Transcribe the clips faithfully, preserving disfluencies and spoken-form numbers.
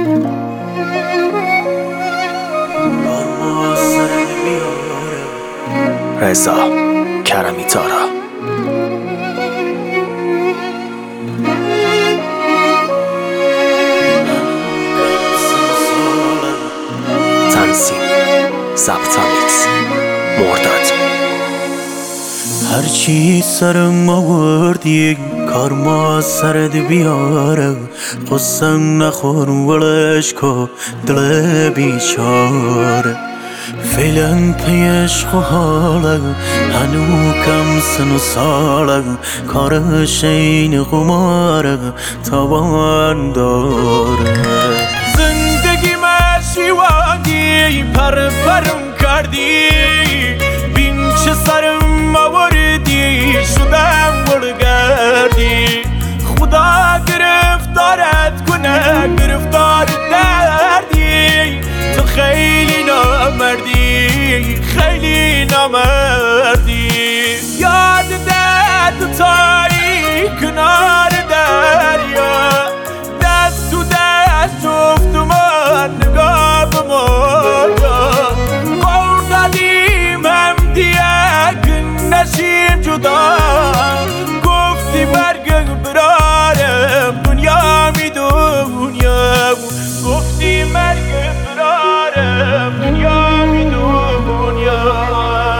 رضا کرمی تارا. تنظیم ضبط‌آمیز مرداد. هرچی سرم آوردی کار ما سرت بیاره، قسم نخور ولش کو دل بیچاره. فعلا پی عشق و حاله هنو کم سن و ساله، کارش این قماره تاوان داره. زندگی شیوانی پر پرم کردی، بین چه سرم آوردی شدم گرگردی. خدا گرفتارت کنه گرفتار دردی، تو خیلی نامردی خیلی نامردی. یاد دست تاری کنار دریا، دست تو دست افت من نگاه به مایا. قول دادیم هم دیگه نشیم جدا، گفتی برگه برارم دنیا می دنیا، گفتی مرگ برارم دنیا می دنیا.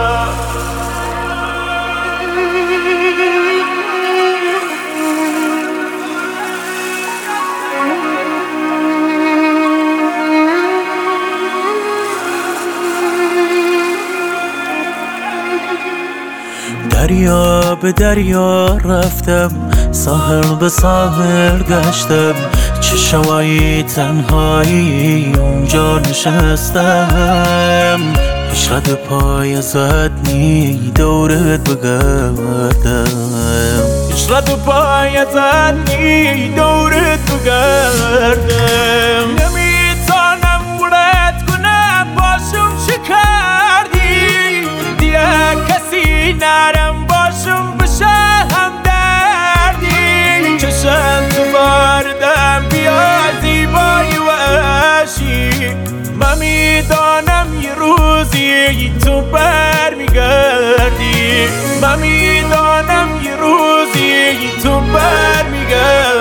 دریا به دریا رفتم، ساحل به ساحل گشتم، چه شوایی تنهایی اونجا نشستم. هیچ رد پای زد نی دورت بگردم، هیچ رد پای زد نی دورت بگردم. نمیتونم ولت کنم باشم چه کردی، دیگه کسی نرم باشم بشه هم دردی. چشم تو باردم بیا زیبایی و عشی، من میدانم یه روزی تو بر میگردی، من میدانم یه روزی تو بر میگردی.